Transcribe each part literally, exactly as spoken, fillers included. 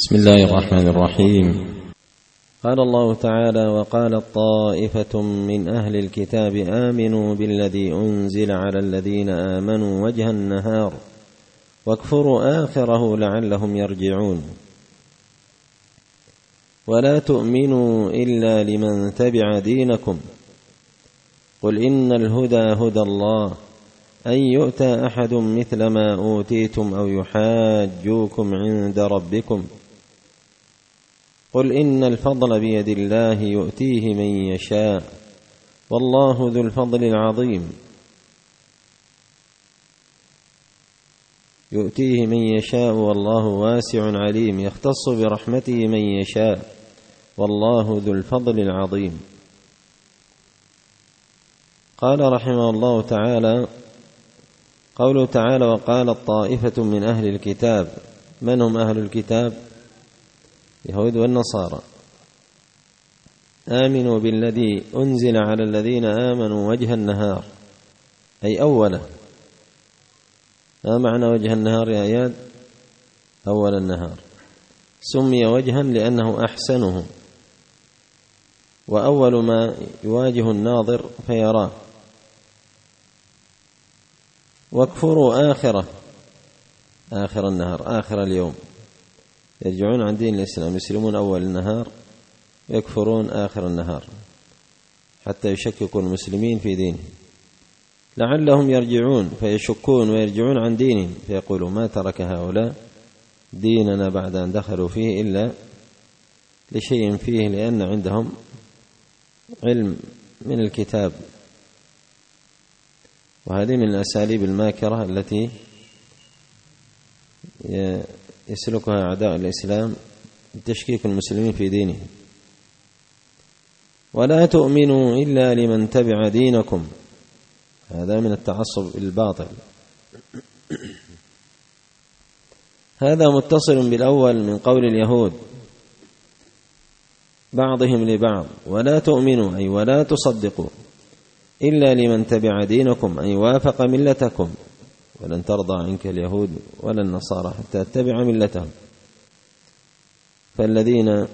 بسم الله الرحمن الرحيم. قال الله تعالى: وقالت طائفة من أهل الكتاب آمنوا بالذي أنزل على الذين آمنوا وجه النهار واكفروا آخره لعلهم يرجعون ولا تؤمنوا إلا لمن تبع دينكم قل إن الهدى هدى الله أن يؤتى أحد مثل ما أوتيتم أو يحاجوكم عند ربكم قل إن الفضل بيد الله يؤتيه من يشاء والله ذو الفضل العظيم يؤتيه من يشاء والله واسع عليم يختص برحمته من يشاء والله ذو الفضل العظيم. قال رحمه الله تعالى: قوله تعالى: وقالت طائفة من أهل الكتاب. من هم أهل الكتاب؟ اليهود والنصارى. آمنوا بالذي أنزل على الذين آمنوا وجه النهار، أي أوله. ما معنى وجه النهار يا إياد؟ أول النهار. سمي وجها لأنه أحسنه وأول ما يواجه الناظر فيراه. واكفروا آخره، آخر النهار، آخر اليوم. يرجعون عن دين الإسلام، يسلمون أول النهار ويكفرون آخر النهار حتى يشككوا المسلمين في دينهم لعلهم يرجعون، فيشكون ويرجعون عن دينهم فيقولوا: ما ترك هؤلاء ديننا بعد أن دخلوا فيه إلا لشيء فيه، لأن عندهم علم من الكتاب. وهذه من الأساليب الماكرة التي يسلكها أعداء الإسلام لتشكيك المسلمين في دينهم. ولا تؤمنوا إلا لمن تبع دينكم، هذا من التعصب الباطل. هذا متصل بالأول من قول اليهود بعضهم لبعض: ولا تؤمنوا أي ولا تصدقوا إلا لمن تبع دينكم أي وافق ملتكم، ولن ترضى عنك اليهود ولا النصارى حتى تتبع ملتهم. فالذين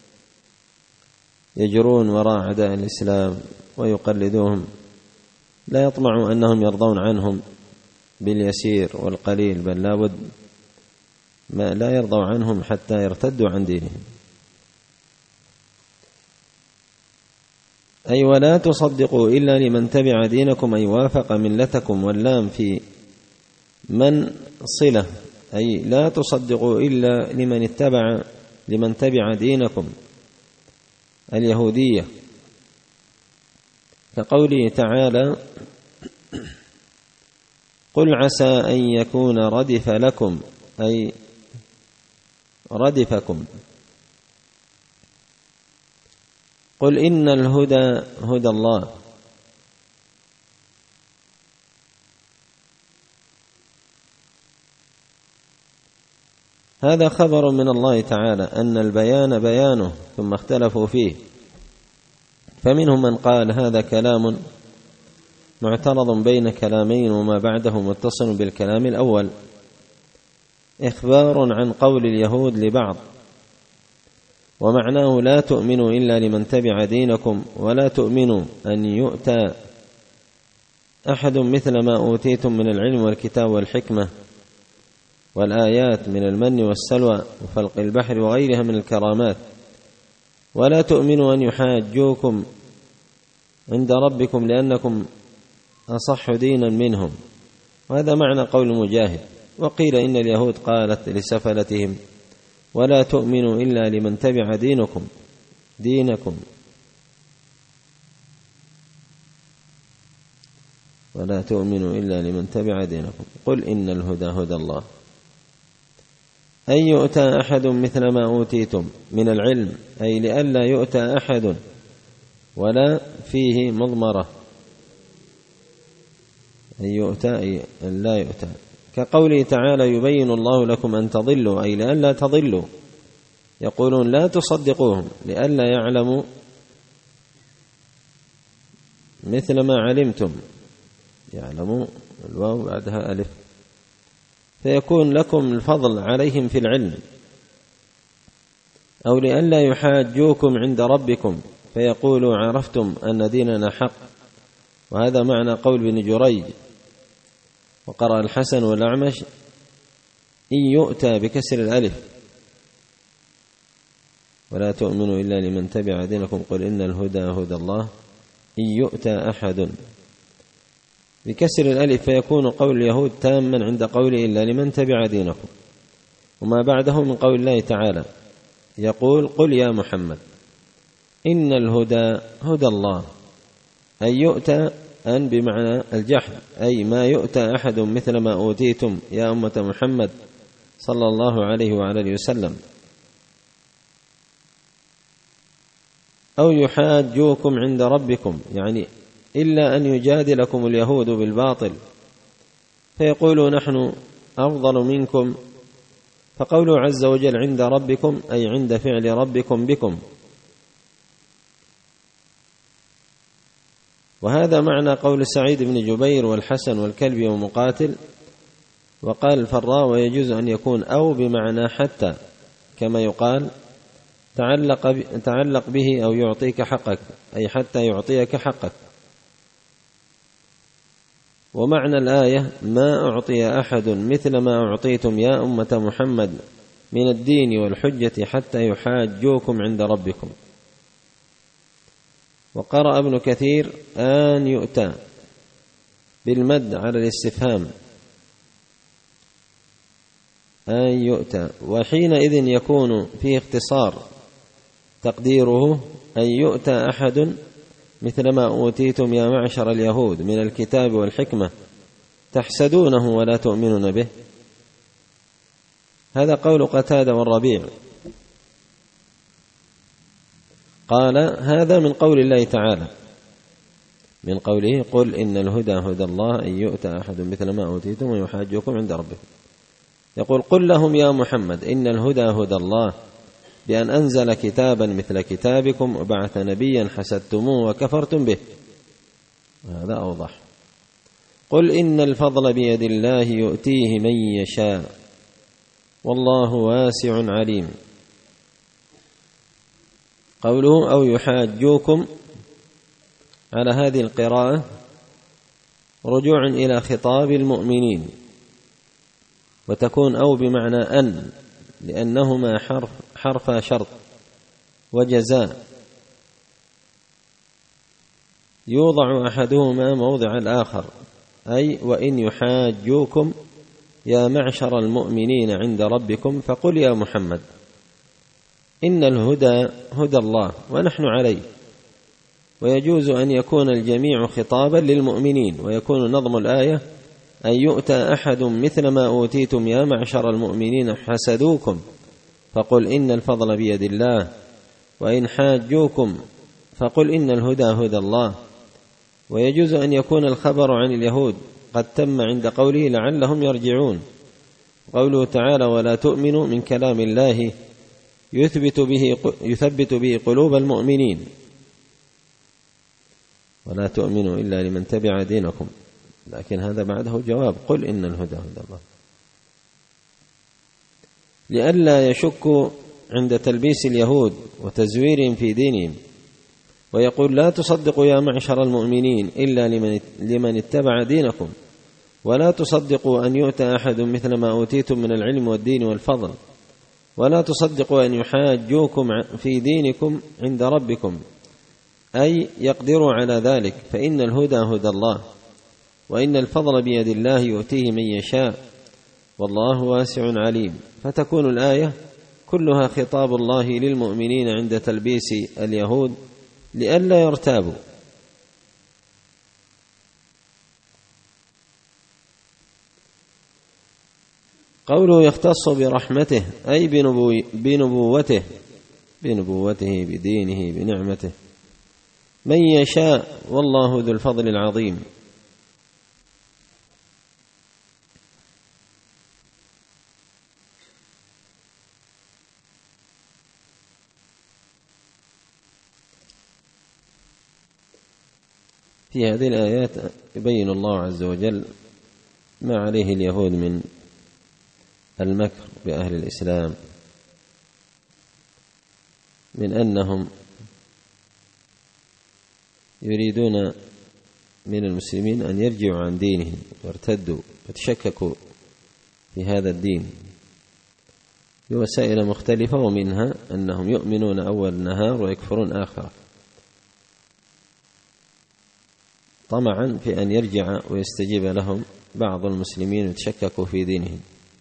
يجرون وراء أعداء الإسلام ويقلدوهم لا يطمعوا أنهم يرضون عنهم باليسير والقليل، بل لابد ما لا يرضوا عنهم حتى يرتدوا عن دينهم. أي ولا تصدقوا إلا لمن تبع دينكم أي وافق ملتكم، واللام في من صلة، أي لا تصدقوا إلا لمن اتبع لمن تبع دينكم اليهودية، كقوله تعالى: قل عسى أن يكون ردف لكم أي ردفكم. قل إن الهدى هدى الله. هذا خبر من الله تعالى أن البيان بيانه ثم اختلفوا فيه، فمنهم من قال هذا كلام معترض بين كلامين وما بعده متصل بالكلام الأول، إخبار عن قول اليهود لبعض، ومعناه لا تؤمنوا إلا لمن تبع دينكم ولا تؤمنوا أن يؤتى أحد مثل ما أوتيتم من العلم والكتاب والحكمة والآيات من المن والسلوى وفلق البحر وغيرها من الكرامات، ولا تؤمنوا أن يحاجوكم عند ربكم لأنكم أصح دينا منهم. وهذا معنى قول مجاهد. وقيل إن اليهود قالت لسفلتهم: ولا تؤمنوا إلا لمن تبع دينكم دينكم ولا تؤمنوا إلا لمن تبع دينكم قل إن الهدى هدى الله أن يؤتى أحد مثل ما أوتيتم من العلم، أي لئلا يؤتى أحد، ولا فيه مضمرة، أن يؤتى أي أن لا يؤتى، كقوله تعالى: يبين الله لكم أن تضلوا، أي لئلا تضلوا. يقولون لا تصدقوهم لئلا يعلموا مثل ما علمتم، يعلموا الواو بعدها ألف، فيكون لكم الفضل عليهم في العلم، أو لئلا يحاجوكم عند ربكم فيقولوا عرفتم أن ديننا حق، وهذا معنى قول ابن جريج. وقرأ الحسن والأعمش إن يؤتى بكسر الألف ولا تؤمنوا إلا لمن تبع دينكم قل إن الهدى هدى الله إن يؤتى أحد بكسر الألف، فيكون قول اليهود تاما عند قوله إلا لمن تبع دينكم. وما بعده من قول الله تعالى يقول قل يا محمد إن الهدى هدى الله، أي يؤتى أن بمعنى الجحد، أي ما يؤتى أحد مثل ما أوتيتم يا أمة محمد صلى الله عليه وعلى آله وسلم، أو يحاجوكم عند ربكم، يعني إلا أن يجادلكم اليهود بالباطل فيقولوا نحن أفضل منكم، فقوله عز وجل عند ربكم أي عند فعل ربكم بكم. وهذا معنى قول سعيد بن جبير والحسن والكلبي ومقاتل. وقال الفراء ويجوز أن يكون أو بمعنى حتى، كما يقال تعلق, تعلق به أو يعطيك حقك، أي حتى يعطيك حقك. ومعنى الآية ما أعطي أحد مثل ما أعطيتم يا أمة محمد من الدين والحجة حتى يحاجوكم عند ربكم. وقرأ ابن كثير آن يؤتى بالمد على الاستفهام آن يؤتى، وحينئذ يكون فيه اختصار تقديره أن يؤتى أحد مثل ما أوتيتم يا معشر اليهود من الكتاب والحكمة تحسدونه ولا تؤمنون به. هذا قول قتادة والربيع. قال هذا من قول الله تعالى، من قوله قل إن الهدى هدى الله أن يؤتى أحد مثل ما أوتيتم ويحاجوكم عند ربكم. يقول قل لهم يا محمد إن الهدى هدى الله بأن أنزل كتابا مثل كتابكم وبعث نبيا حسدتموه وكفرتم به. هذا أوضح. قل إن الفضل بيد الله يؤتيه من يشاء والله واسع عليم. قوله أو يحاجوكم على هذه القراءة رجوع إلى خطاب المؤمنين، وتكون أو بمعنى أن، لأنهما حرف حرف شرط وجزاء يوضع أحدهما موضع الآخر، أي وإن يحاجوكم يا معشر المؤمنين عند ربكم فقل يا محمد إن الهدى هدى الله ونحن عليه. ويجوز أن يكون الجميع خطابا للمؤمنين، ويكون نظم الآية أن يؤتى أحد مثل ما أوتيتم يا معشر المؤمنين حسدوكم فقل إن الفضل بيد الله وإن حاجوكم فقل إن الهدى هدى الله. ويجوز أن يكون الخبر عن اليهود قد تم عند قوله لعلهم يرجعون. قوله تعالى ولا تؤمنوا من كلام الله يثبت به, يثبت به قلوب المؤمنين، ولا تؤمنوا إلا لمن تبع دينكم، لكن هذا بعده جواب قل إن الهدى هدى الله، لئلا يشكوا عند تلبيس اليهود وتزويرهم في دينهم. ويقول لا تصدقوا يا معشر المؤمنين إلا لمن, لمن اتبع دينكم، ولا تصدقوا أن يؤتى أحد مثل ما أوتيتم من العلم والدين والفضل، ولا تصدقوا أن يحاجوكم في دينكم عند ربكم، أي يقدروا على ذلك، فإن الهدى هدى الله وإن الفضل بيد الله يؤتيه من يشاء والله واسع عليم. فتكون الآية كلها خطاب الله للمؤمنين عند تلبيس اليهود لئلا يرتابوا. قوله يختص برحمته أي بنبو بنبوته بنبوته بدينه بنعمته. من يشاء والله ذو الفضل العظيم. في هذه الآيات يبين الله عز وجل ما عليه اليهود من المكر بأهل الإسلام من أنهم يريدون من المسلمين أن يرجعوا عن دينهم وارتدوا وتشككوا في هذا الدين بوسائل مختلفة، ومنها أنهم يؤمنون أول النهار ويكفرون آخره، طمعا في أن يرجع ويستجيب لهم بعض المسلمين ويتشككوا في دينهم.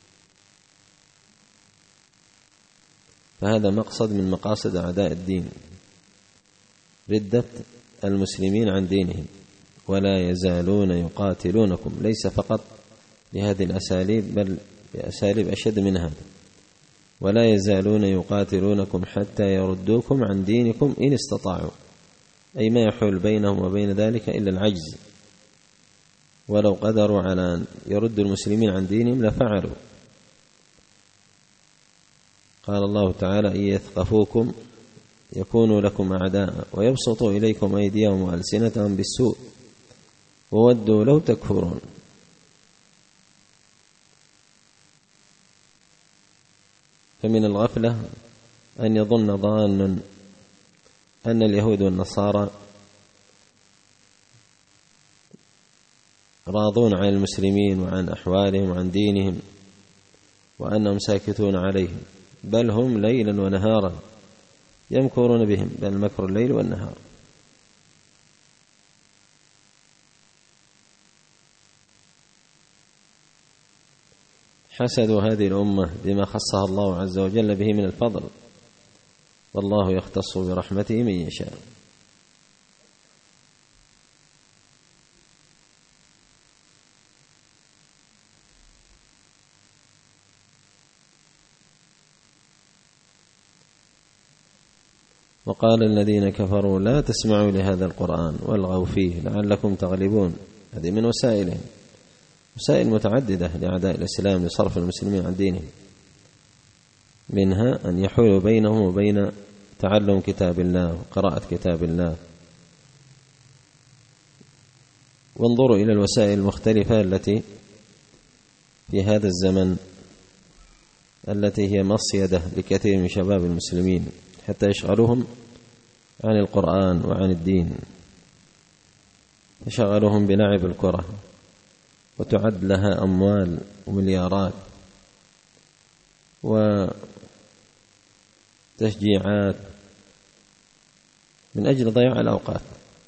فهذا مقصد من مقاصد أعداء الدين، ردة المسلمين عن دينهم. ولا يزالون يقاتلونكم، ليس فقط بهذه الأساليب بل بأساليب أشد من هذا. ولا يزالون يقاتلونكم حتى يردوكم عن دينكم إن استطاعوا، أي ما يحول بينهم وبين ذلك إلا العجز، ولو قدروا على أن يردوا المسلمين عن دينهم لفعلوا. قال الله تعالى: إن يثقفوكم يكونوا لكم أعداء ويبسطوا إليكم أيديهم وألسنتهم بالسوء وودوا لو تكفرون. فمن الغفلة أن يظن ظان أن اليهود والنصارى راضون عن المسلمين وعن أحوالهم وعن دينهم وأنهم ساكتون عليهم، بل هم ليلا ونهارا يمكرون بهم، بل مكر الليل والنهار. حسدوا هذه الأمة بما خصها الله عز وجل به من الفضل، والله يختص برحمته من يشاء. وقال الذين كفروا لا تسمعوا لهذا القرآن والغوا فيه لعلكم تغلبون. هذه من وسائلهم، وسائل متعددة لأعداء الإسلام لصرف المسلمين عن دينهم، منها أن يحولوا بينهم وبين تعلم كتاب الله وقراءة كتاب الله. وانظروا إلى الوسائل المختلفة التي في هذا الزمن التي هي مصيدة لكثير من شباب المسلمين حتى يشغلوهم عن القرآن وعن الدين، يشغلوهم بلعب الكرة وتعد لها أموال ومليارات وتشجيعات من أجل ضياع الأوقات.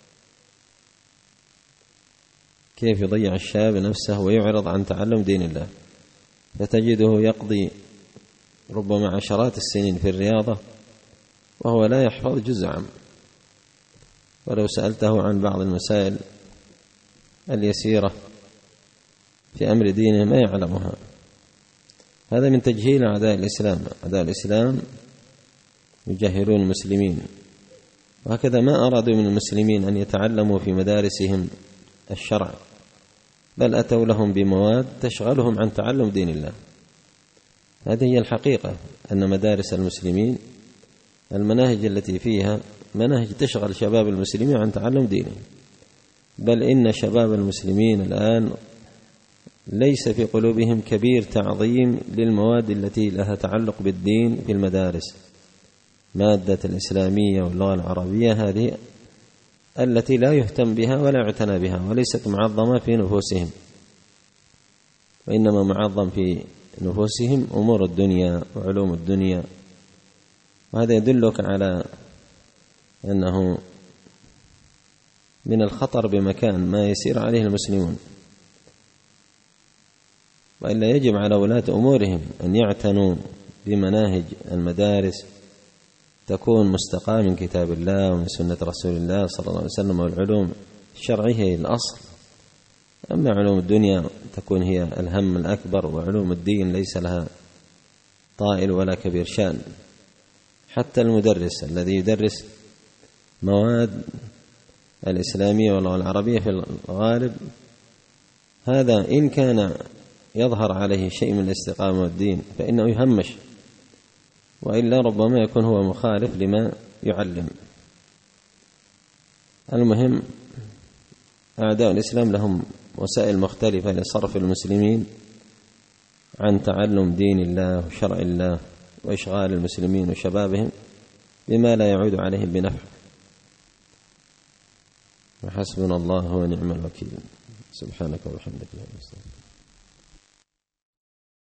كيف يضيع الشاب نفسه ويعرض عن تعلم دين الله، فتجده يقضي ربما عشرات السنين في الرياضة وهو لا يحفظ جزءا، ولو سألته عن بعض المسائل اليسيرة في أمر دينه ما يعلمها. هذا من تجهيل أعداء الإسلام. أعداء الإسلام يجهلون المسلمين، وهكذا ما أرادوا من المسلمين أن يتعلموا في مدارسهم الشرع، بل أتوا لهم بمواد تشغلهم عن تعلم دين الله. هذه هي الحقيقة، أن مدارس المسلمين المناهج التي فيها مناهج تشغل شباب المسلمين عن تعلم دينهم، بل إن شباب المسلمين الآن ليس في قلوبهم كبير تعظيم للمواد التي لها تعلق بالدين في المدارس. مادة الإسلامية واللغة العربية هذه التي لا يهتم بها ولا يعتنى بها، وليست معظمة في نفوسهم، وإنما معظم في نفوسهم أمور الدنيا وعلوم الدنيا. وهذا يدلك على أنه من الخطر بمكان ما يسير عليه المسلمون، وإلا يجب على ولاة أمورهم أن يعتنوا بمناهج المدارس تكون مستقاة من كتاب الله ومن سنة رسول الله صلى الله عليه وسلم، والعلوم الشرعية هي الأصل. أما علوم الدنيا تكون هي الهم الأكبر، وعلوم الدين ليس لها طائل ولا كبير شأن. حتى المدرس الذي يدرس مواد الإسلامية واللغة العربية في الغالب هذا إن كان يظهر عليه شيء من الاستقامة والدين فإنه يهمش، وإلا ربما يكون هو مخالف لما يعلم. المهم أعداء الإسلام لهم وسائل مختلفة لصرف المسلمين عن تعلم دين الله وشرع الله وإشغال المسلمين وشبابهم بما لا يعود عليهم بنفع. وحسبنا الله ونعم الوكيل. سبحانك وبحمدك.